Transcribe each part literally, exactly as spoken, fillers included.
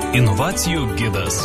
Inovacijų gidas.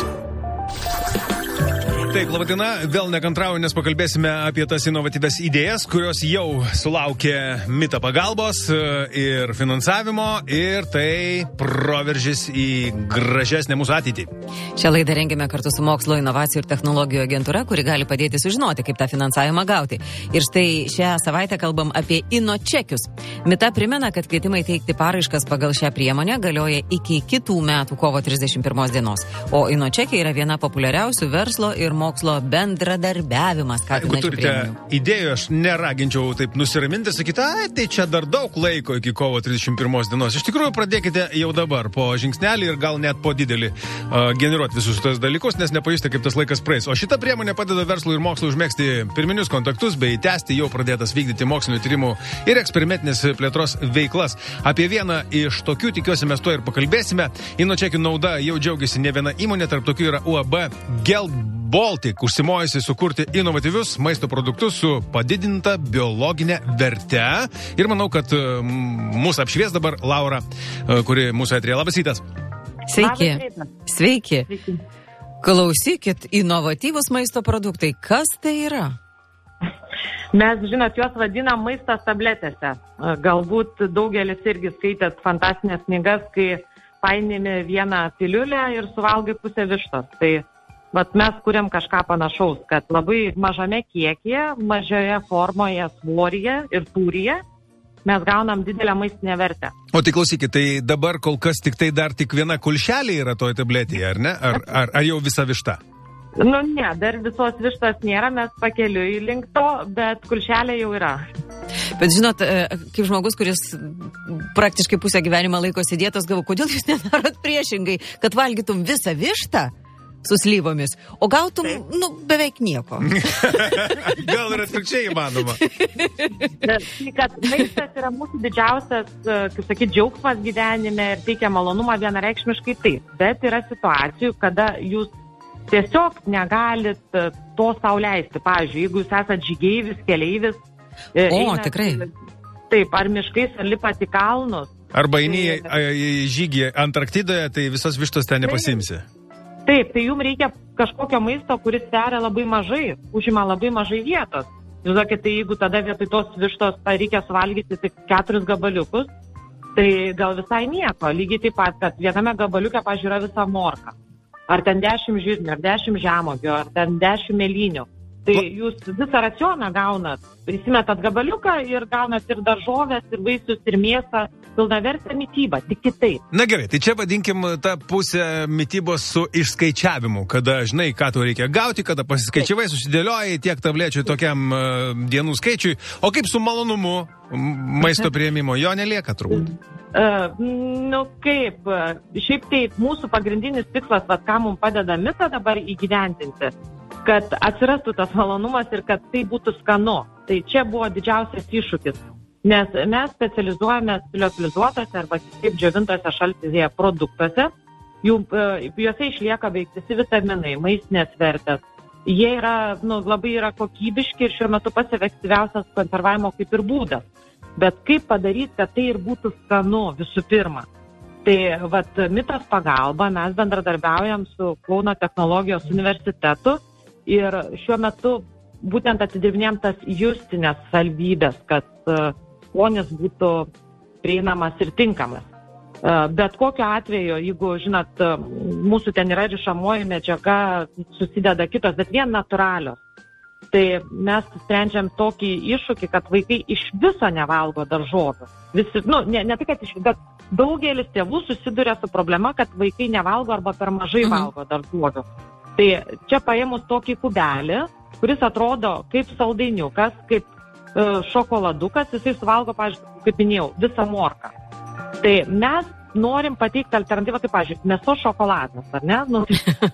Taip, labadiena, vėl nekantrauju, nes pakalbėsime apie tas inovatyvias idėjas, kurios jau sulaukė Mita pagalbos ir finansavimo, ir tai proveržis į gražesnę mūsų ateitį. Šią laidą rengėme kartu su Mokslo, inovacijų ir technologijų agentūra, kuri gali padėti sužinoti, kaip tą finansavimą gauti. Ir štai šią savaitę kalbam apie inočekius. Mita primena, kad kvietimai teikti paraiškas pagal šią priemonę galioja iki kitų metų kovo trisdešimt pirmos dienos. O inočekiai yra viena populiariausių verslo ir mokslo bendradarbiavimas. Jeigu turite idėjų, aš neraginčiau taip nusiraminti, sakyti, ai, tai čia dar daug laiko iki kovo trisdešimt pirmos dienos. Iš tikrųjų, pradėkite jau dabar, po žingsnelį ir gal net po didelį uh, generuoti visus tos dalykus, nes nepajusite, kaip tas laikas praeis. O šita priemonė padeda verslui ir mokslui užmėgsti pirminius kontaktus bei tęsti jau pradėtas vykdyti mokslinių tyrimų ir eksperimentinės plėtros veiklas. Apie vieną iš tokių, tikiuosi, mes to ir pakalbėsime. Inočekių nauda jau džiaugiasi ne viena įmonė, tarp tokių yra U A B Gelbaltic, užsimojusi sukurti inovatyvius maisto produktus su padidinta biologinė verte. Ir manau, kad mūsų apšvies dabar Laura, kuri mūsų eteryje. Labas rytas. Sveiki. Sveiki. Sveiki. Klausykit, inovatyvus maisto produktai. Kas tai yra? Mes, žinot, juos vadinam maistas tabletėse. Galbūt daugelis irgi skaitėt fantastinės knygas, kai painėme vieną piliulę ir suvalgai pusę vištos. Tai vat mes kuriam kažką panašaus, kad labai mažame kiekyje, mažoje formoje, svoryje ir tūryje mes gaunam didelę maistinę vertę. O tai klausykit, tai dabar kol kas tik tai dar tik viena kulšelė yra toje tabletėje, ar ne? Ar, ar, ar jau visa višta? Nu ne, dar visos vištos nėra, mes pakeliui link to, bet kulšelė jau yra. Bet žinot, kaip žmogus, kuris praktiškai pusę gyvenimą laikosi dietos, galvoju, kodėl jūs nedarot priešingai, kad valgytum visą vištą su slyvomis, o gautum, Taip. nu, beveik nieko. Gal ir atvirkščiai įmanoma. Tai, kad maistas yra mūsų didžiausias, kaip sakyt, džiaugsmas gyvenime ir teikia malonumą vienareikšmiškai taip. Bet yra situacijų, kada jūs tiesiog negalit to sau leisti. Pavyzdžiui, jeigu jūs esate žygeivis, keleivis. O, einat, tikrai. Taip, ar miškais, ar lipat į kalnus. Arba eini į žygį Antarktidoje, tai visos vištos ten nepasimsi. Taip, tai jums reikia kažkokio maisto, kuris sveria labai mažai, užima labai mažai vietos. Žinokit, tai jeigu tada vietoj tos vištos reikia suvalgyti tik keturis gabaliukus, tai gal visai nieko. Lygiai taip pat, kad viename gabaliuke, pavyzdžiui, yra visa morka. Ar ten dešimt žirnių, ar dešimt žemuogių, ar ten dešimt mėlynių. Tai jūs visą racioną gaunat, prisimetat gabaliuką ir gaunat ir daržovės, ir vaisius, ir mėsą, pilnavertę mitybą, tik kitaip. Na gerai, tai čia vadinkim tą pusę mitybos su išskaičiavimu, kada žinai, ką tu reikia gauti, kada pasiskaičiavai, susidėliojai tiek tablečių tokiam uh, dienų skaičiui, o kaip su malonumu maisto priėmimo, jo nelieka turbūt. Uh, nu kaip, šiaip tai mūsų pagrindinis tikslas, vat, ką mums padeda Mita dabar įgyvendinti, kad atsirastų tas malonumas ir kad tai būtų skanu. Tai čia buvo didžiausias iššūkis, nes mes specializuojame liofilizuotose arba kaip džiovintose šaltyje produktuose, jų, juose išlieka beveik visi vitaminai, maistinės vertės. Jie yra, nu, labai yra kokybiški ir šiuo metu pats efektyviausias konservavimo kaip ir būdas. Bet kaip padaryti, kad tai ir būtų skanu visų pirma? Tai vat Mitos pagalba mes bendradarbiaujam su Kauno technologijos universitetu ir šiuo metu būtent atidirbinėjom tas justinės savybės, kad skonis uh, būtų prieinamas ir tinkamas. Uh, bet kokiu atveju, jeigu, žinot, uh, mūsų ten yra rišamoji medžiaga, susideda kitos, bet vien natūralios. Tai mes sprendžiam tokį iššūkį, kad vaikai iš viso nevalgo daržovių. Visi, nu, ne, ne tai, kad iš, bet daugelis tėvų susiduria su problema, kad vaikai nevalgo arba per mažai mhm. valgo daržovių. Tai čia paėmus tokį kubelį, kuris atrodo kaip saldainiukas, kaip e, šokoladukas, jisai suvalgo, pavyzdžiui, kaip minėjau, visą morką. Tai mes norim pateikti alternatyvą, kaip, pavyzdžiui, mėsos šokoladas, ar ne? Nu,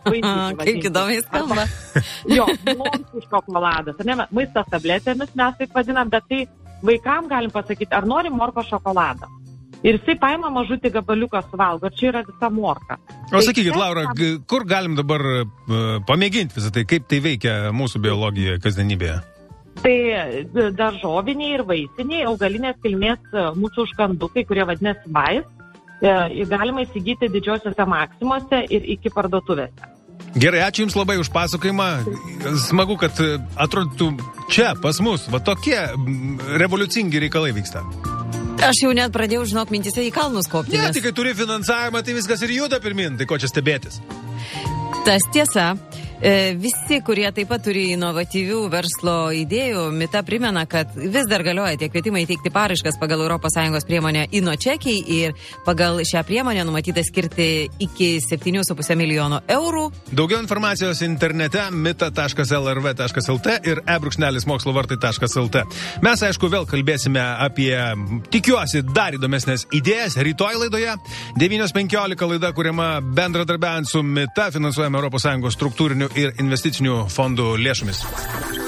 kaip įdomiai skamba. Jo, blondų šokoladas, ar ne? Maistas tabletėmis mes taip vadinam, bet tai vaikam galim pasakyti, ar norim morko šokoladą. Ir jisai paima mažutį gabaliuką suvalgo, ir čia yra visa morka. O sakykit, Laura, kur galim dabar uh, pamėginti visą tai, kaip tai veikia mūsų biologijoje, kasdienybėje? Tai daržoviniai ir vaisiniai, augalinės kilmės mūsų užkandukai, kurie vadinasi vais, galima įsigyti didžiosiuose Maksimose ir iki parduotuvėse. Gerai, ačiū Jums labai už pasakojimą. Smagu, kad atrodytų čia, pas mus, va tokie revoliucingi reikalai vyksta. Aš jau net pradėjau, žinok, mintise į kalnus kopti. Ne, nes... tai kai turi finansavimą, tai viskas ir juda pirmin, tai ko čia stebėtis? Tas tiesa. E, visi, kurie taip pat turi inovatyvių verslo idėjų, Mita primena, kad vis dar galioja tie kvietimai teikti paraiškas pagal Europos Sąjungos priemonę InoChekiai ir pagal šią priemonę numatyta skirti iki septynių su puse milijono eurų. Daugiau informacijos internete mita taškas l r v taškas l t ir e brūkšnelis mokslo vartai taškas l t. Mes, aišku, vėl kalbėsime apie, tikiuosi, dar įdomesnės idėjas rytoj laidoje. devynios penkiolika laida, kuriama bendradarbiaujant su Mita, finansuojama Europos Sąjungos struktūrinių ir investicinių fondų lėšomis.